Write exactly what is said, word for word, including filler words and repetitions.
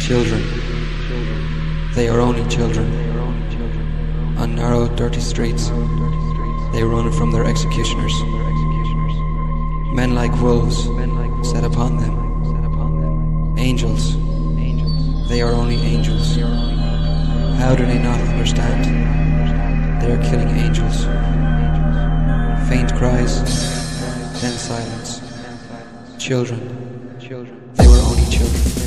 Children. They are only children. On narrow, dirty streets, they run from their executioners. Men like wolves set upon them. Angels. They are only angels. How do they not understand? They are killing angels. Faint cries, then silence. Children. They were only children.